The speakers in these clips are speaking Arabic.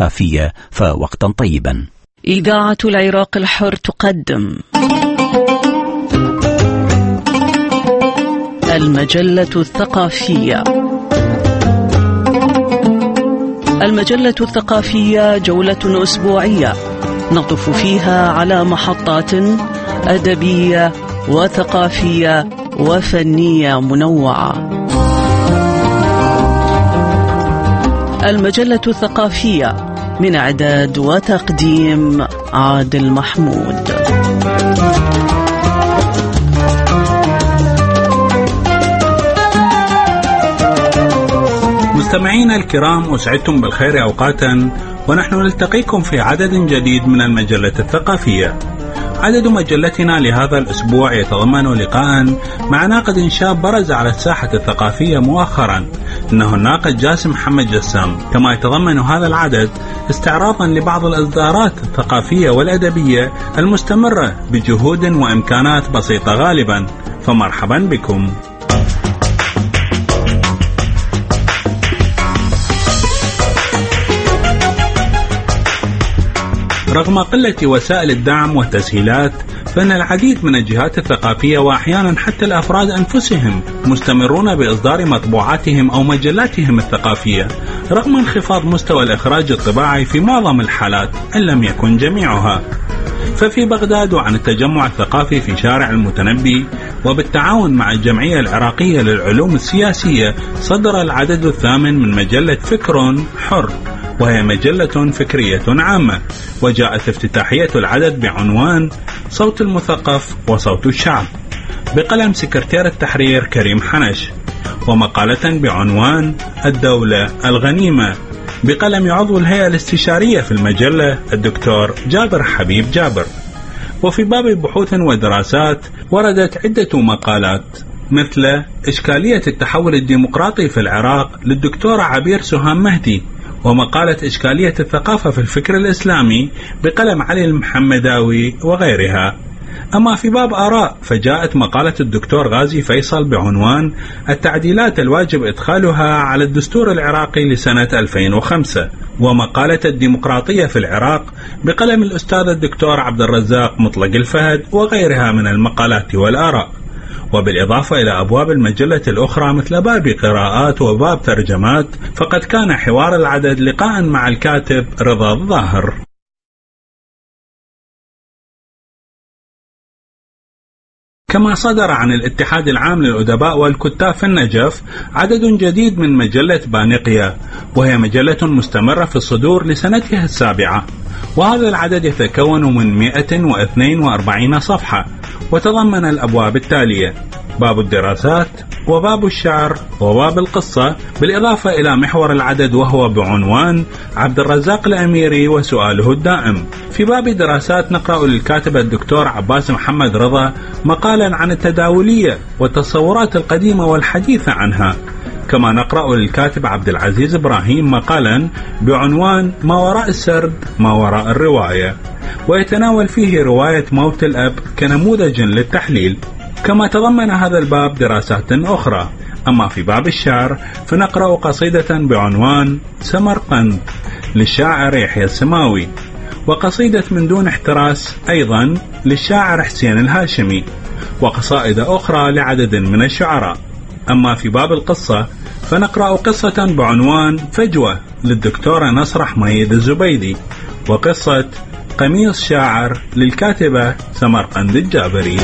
الثقافية، فوقتا طيبا. إذاعة العراق الحر تقدم المجلة الثقافية. المجلة الثقافية جولة أسبوعية نطف فيها على محطات أدبية وثقافية وفنية منوعة. المجلة الثقافية من إعداد وتقديم عادل محمود. مستمعينا الكرام، أسعدتم بالخير أوقاتا، ونحن نلتقيكم في عدد جديد من المجلة الثقافية. عدد مجلتنا لهذا الأسبوع يتضمن لقاء مع ناقد شاب برز على الساحة الثقافية مؤخرا، إنه الناقد جاسم محمد جسام. كما يتضمن هذا العدد استعراضا لبعض الإصدارات الثقافية والأدبية المستمرة بجهود وإمكانات بسيطة غالبا، فمرحبا بكم. رغم قلة وسائل الدعم والتسهيلات، فإن العديد من الجهات الثقافية وأحيانا حتى الأفراد أنفسهم مستمرون بإصدار مطبوعاتهم أو مجلاتهم الثقافية رغم انخفاض مستوى الإخراج الطباعي في معظم الحالات إن لم يكن جميعها. ففي بغداد وعن التجمع الثقافي في شارع المتنبي وبالتعاون مع الجمعية العراقية للعلوم السياسية صدر العدد الثامن من مجلة فكر حر، وهي مجلة فكرية عامة، وجاءت افتتاحية العدد بعنوان صوت المثقف وصوت الشعب بقلم سكرتير التحرير كريم حنش، ومقالة بعنوان الدولة الغنيمة بقلم عضو الهيئة الاستشارية في المجلة الدكتور جابر حبيب جابر. وفي باب بحوث ودراسات وردت عدة مقالات مثل إشكالية التحول الديمقراطي في العراق للدكتورة عبير سهام مهدي، ومقالة إشكالية الثقافة في الفكر الإسلامي بقلم علي المحمداوي وغيرها. أما في باب آراء فجاءت مقالة الدكتور غازي فيصل بعنوان التعديلات الواجب إدخالها على الدستور العراقي لسنة 2005، ومقالة الديمقراطية في العراق بقلم الأستاذ الدكتور عبد الرزاق مطلق الفهد وغيرها من المقالات والآراء. وبالإضافة إلى أبواب المجلة الأخرى مثل باب قراءات وباب ترجمات، فقد كان حوار العدد لقاء مع الكاتب رضا الظاهر. كما صدر عن الاتحاد العام للأدباء والكتاب في النجف عدد جديد من مجلة بانقية، وهي مجلة مستمرة في الصدور لسنتها السابعة، وهذا العدد يتكون من 142 صفحة، وتضمن الأبواب التالية: باب الدراسات، وباب الشعر، وباب القصة، بالإضافة إلى محور العدد وهو بعنوان عبد الرزاق الأميري وسؤاله الدائم. في باب دراسات نقرأ للكاتب الدكتور عباس محمد رضا مقالا عن التداولية والتصورات القديمة والحديثة عنها. كما نقرأ للكاتب عبد العزيز إبراهيم مقالا بعنوان ما وراء السرد ما وراء الرواية، ويتناول فيه رواية موت الأب كنموذج للتحليل. كما تضمن هذا الباب دراسات أخرى. أما في باب الشعر فنقرأ قصيدة بعنوان سمرقند للشاعر يحيى السماوي، وقصيدة من دون احتراس أيضا للشاعر حسين الهاشمي، وقصائد أخرى لعدد من الشعراء. أما في باب القصة فنقرأ قصة بعنوان فجوة للدكتورة نصر حميد الزبيدي، وقصة قميص شاعر للكاتبة سمرقند الجابري.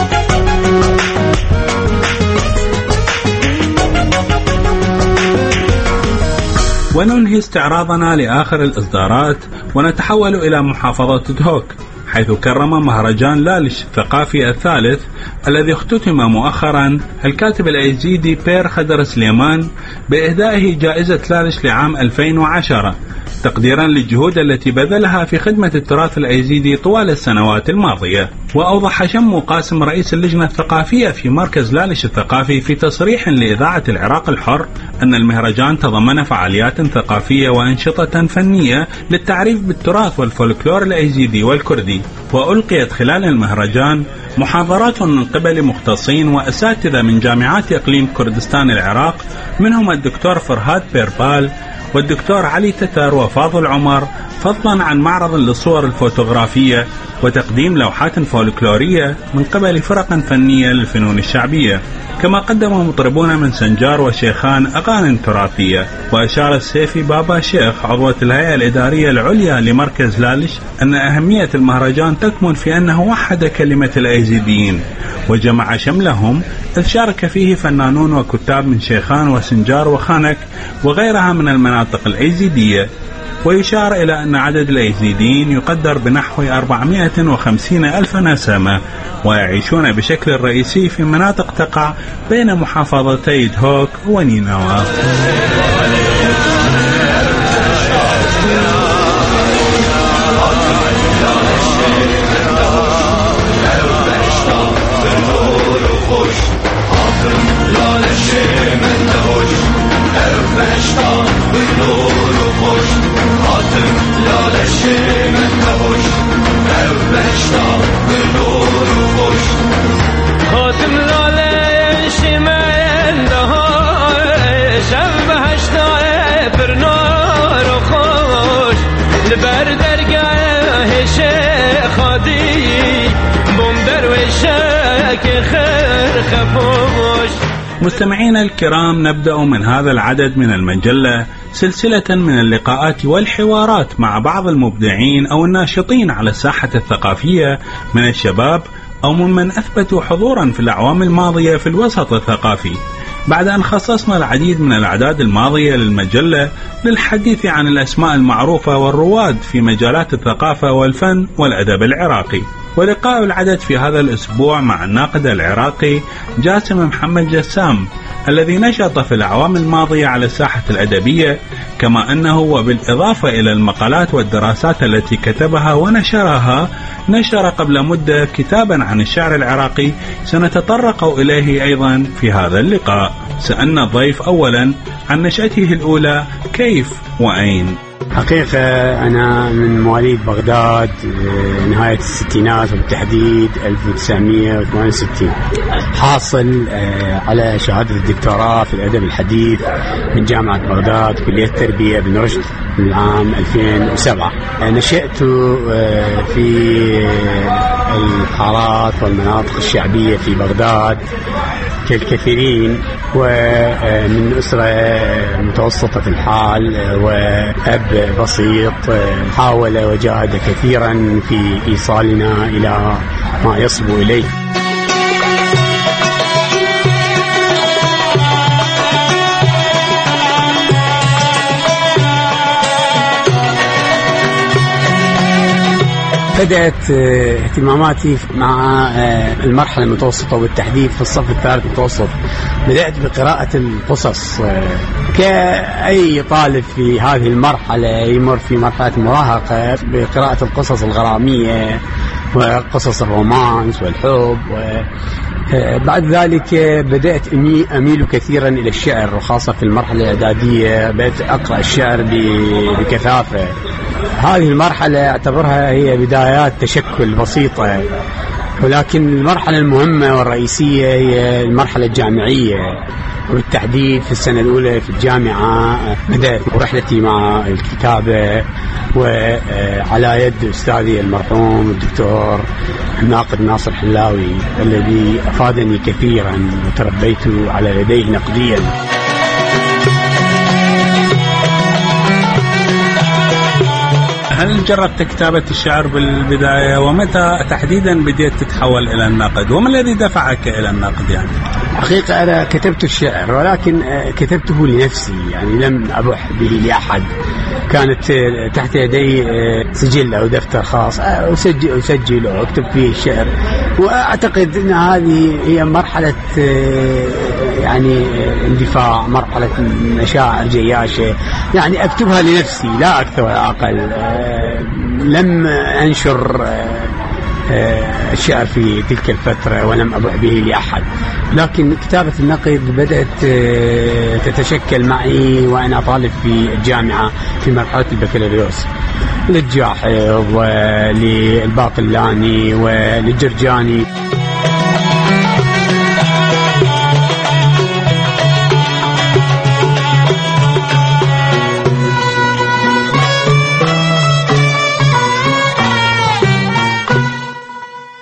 وننهي استعراضنا لآخر الإصدارات ونتحول إلى محافظة دهوك، حيث كرم مهرجان لالش الثقافي الثالث الذي اختتم مؤخرا الكاتب الأيزيدي بير خدر سليمان بإهدائه جائزة لالش لعام 2010 تقديرا للجهود التي بذلها في خدمة التراث الأيزيدي طوال السنوات الماضية. وأوضح شمو قاسم رئيس اللجنة الثقافية في مركز لالش الثقافي في تصريح لإذاعة العراق الحر أن المهرجان تضمن فعاليات ثقافية وأنشطة فنية للتعريف بالتراث والفولكلور الأيزيدي والكردي، وألقيت خلال المهرجان محاضرات من قبل مختصين وأساتذة من جامعات إقليم كردستان العراق، منهم الدكتور فرهاد بيربال والدكتور علي تتر وفاضل عمر، فضلا عن معرض للصور الفوتوغرافية وتقديم لوحات فولكلورية من قبل فرق فنية للفنون الشعبية. كما قدم مطربون من سنجار وشيخان أغاني تراثية. وأشار السيفي بابا شيخ عضوة الهيئة الإدارية العليا لمركز لالش أن أهمية المهرجان تكمن في أنه وحد كلمة الأيزيديين وجمع شملهم، إذ شارك فيه فنانون وكتاب من شيخان وسنجار وخانك وغيرها من المناطق الأيزيدية. ويشار إلى أن عدد الأيزيديين يقدر بنحو 450 ألف نسمة، ويعيشون بشكل رئيسي في مناطق تقع بين محافظتي دهوك ونينوى. مستمعينا الكرام، نبدأ من هذا العدد من المجلة سلسلة من اللقاءات والحوارات مع بعض المبدعين أو الناشطين على الساحة الثقافية من الشباب أو ممن أثبتوا حضورا في الأعوام الماضية في الوسط الثقافي، بعد أن خصصنا العديد من الأعداد الماضية للمجلة للحديث عن الأسماء المعروفة والرواد في مجالات الثقافة والفن والأدب العراقي. ولقاء العدد في هذا الأسبوع مع الناقد العراقي جاسم محمد جسام، الذي نشط في الأعوام الماضية على الساحة الأدبية، كما أنه وبالإضافة إلى المقالات والدراسات التي كتبها ونشرها، نشر قبل مدة كتابا عن الشعر العراقي سنتطرق إليه أيضا في هذا اللقاء. سألنا الضيف أولا عن نشأته الأولى، كيف وأين. حقيقة أنا من مواليد بغداد نهاية الستينات وبالتحديد 1968، حاصل على شهادة الدكتوراه في الأدب الحديث من جامعة بغداد كلية التربية بن رشد من العام 2007. نشأت في الحارات والمناطق الشعبية في بغداد كالكثيرين، ومن أسرة متوسطة الحال وأب بسيط حاول وجاهد كثيرا في إيصالنا إلى ما يصبو إليه. بدأت اهتماماتي مع المرحلة المتوسطة والتحديد في الصف الثالث متوسط. بدأت بقراءة القصص كأي طالب في هذه المرحلة يمر في مرحلة المراهقة، بقراءة القصص الغرامية وقصص الرومانس والحب. بعد ذلك بدأت أميل كثيرا إلى الشعر، وخاصة في المرحلة الإعدادية بدأت أقرأ الشعر بكثافة. هذه المرحلة أعتبرها هي بدايات تشكل بسيطة، ولكن المرحلة المهمة والرئيسية هي المرحلة الجامعية، وبالتحديد في السنة الأولى في الجامعة بدأت رحلتي مع الكتابة، وعلى يد أستاذي المرحوم الدكتور الناقد ناصر حلاوي الذي أفادني كثيرا وتربيت على يديه نقديا. هل جربت كتابة الشعر بالبداية، ومتى تحديدا بديت تتحول إلى النقد، وما الذي دفعك إلى النقد يعني؟ حقيقة أنا كتبت الشعر، ولكن كتبته لنفسي، يعني لم أبح به لأحد. كانت تحت يدي سجل أو دفتر خاص أسجل وأكتب فيه الشعر، وأعتقد أن هذه هي مرحلة يعني اندفاع، مرحلة مشاعر جياشة، يعني أكتبها لنفسي لا أكثر ولا أقل. لم أنشر الشعر في تلك الفترة ولم أبح به لأحد، لكن كتابة النقد بدأت تتشكل معي وأنا طالب في الجامعة في مرحلة البكالوريوس، للجاحظ وللباقلاني وللجرجاني.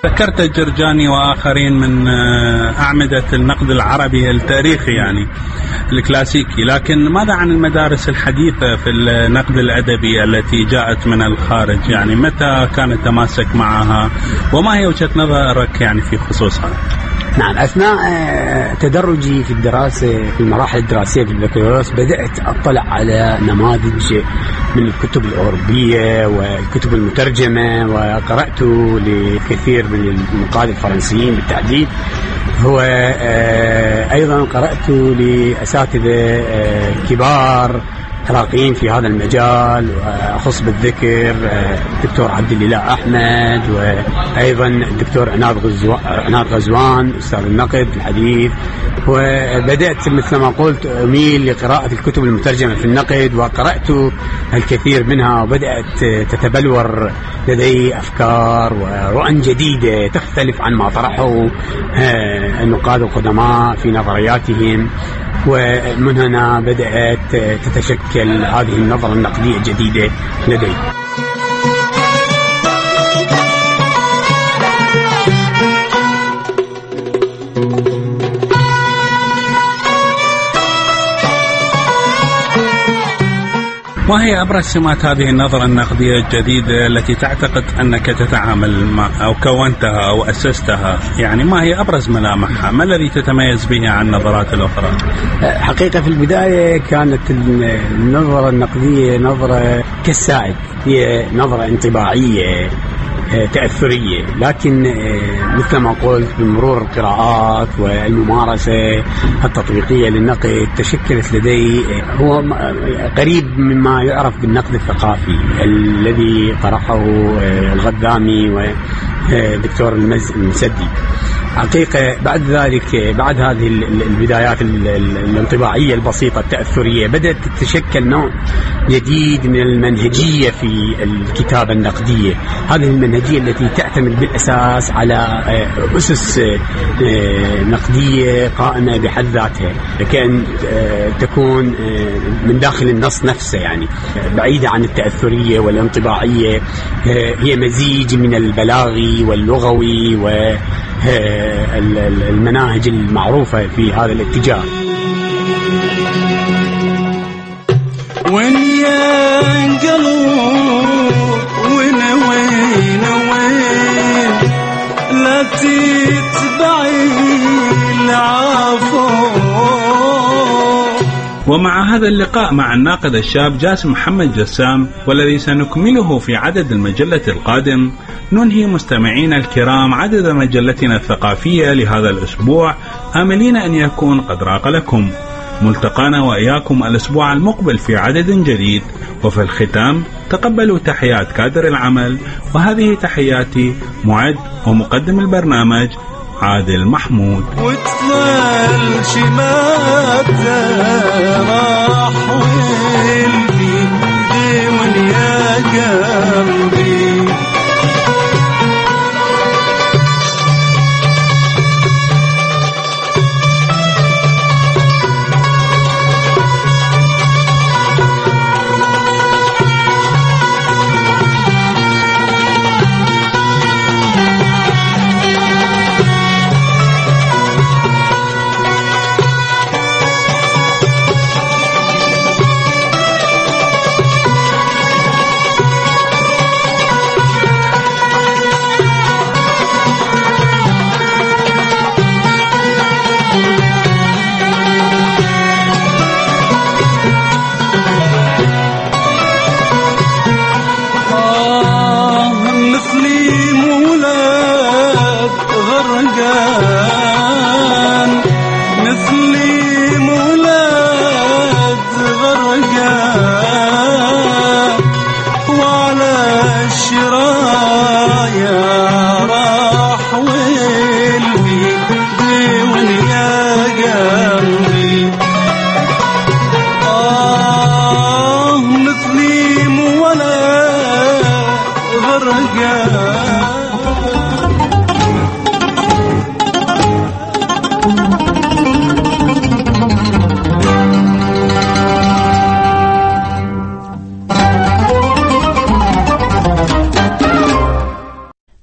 ذكرت الجرجاني وآخرين من أعمدة النقد العربي التاريخي يعني الكلاسيكي، لكن ماذا عن المدارس الحديثة في النقد الأدبي التي جاءت من الخارج؟ يعني متى كان تماسك معها وما هي وجهة نظرك يعني في خصوصها؟ نعم، أثناء تدرجي في الدراسة في المراحل الدراسية في البكالوريوس بدأت أطلع على نماذج من الكتب الأوروبية والكتب المترجمة، وقرأت لكثير من النقاد الفرنسيين بالتحديد. هو أيضا قرأت لأساتذة كبار عراقيين في هذا المجال، أخص بالذكر الدكتور عبد الإله أحمد، وأيضا الدكتور عناد غزوان أستاذ النقد الحديث. وبدأت مثل ما قلت أميل لقراءة الكتب المترجمة في النقد، وقرأت الكثير منها، وبدأت تتبلور لدي أفكار ورؤى جديدة تختلف عن ما طرحه النقاد القدماء في نظرياتهم. ومن هنا بدأت تتشكل هذه النظرة النقدية الجديدة لدي. ما هي أبرز سمات هذه النظرة النقدية الجديدة التي تعتقد أنك تتعامل مع أو كونتها أو أسستها؟ يعني ما هي أبرز ملامحها؟ ما الذي تتميز به عن النظرات الأخرى؟ حقيقة في البداية كانت النظرة النقدية نظرة كالسائد، هي نظرة انطباعية تأثرية، لكن مثل ما قلت بمرور القراءات والممارسة التطبيقية للنقد تشكلت لدي هو قريب مما يعرف بالنقد الثقافي الذي طرحه الغدامي ودكتور المسدي. حقيقة بعد ذلك، بعد هذه البدايات الانطباعية البسيطة التأثرية، بدأت تتشكل نوع جديد من المنهجية في الكتابة النقدية. هذه المنهجية التي تعتمد بالأساس على أسس نقدية قائمة بحد ذاتها، كأن تكون من داخل النص نفسه، يعني بعيدة عن التأثرية والانطباعية. هي مزيج من البلاغي واللغوي والمناهج المعروفة في هذا الاتجاه. وين ينقلوا وين لا تتبعي العفو. ومع هذا اللقاء مع الناقد الشاب جاسم محمد جسام، والذي سنكمله في عدد المجلة القادم، ننهي مستمعين الكرام عدد مجلتنا الثقافية لهذا الأسبوع، آملين أن يكون قد راق لكم. ملتقانا وإياكم الأسبوع المقبل في عدد جديد، وفي الختام تقبلوا تحيات كادر العمل، وهذه تحياتي معد ومقدم البرنامج عادل محمود. وتفل شماتة راح والبي ديون يا قلبي.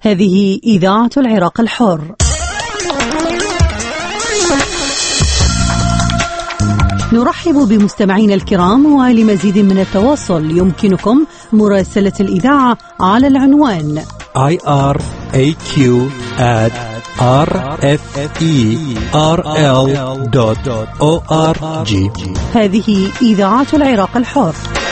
هذه إذاعة العراق الحر. نرحب بمستمعينا الكرام، ولمزيد من التواصل يمكنكم مراسلة الإذاعة على العنوان iraq@rferl.org. هذه إذاعة العراق الحر.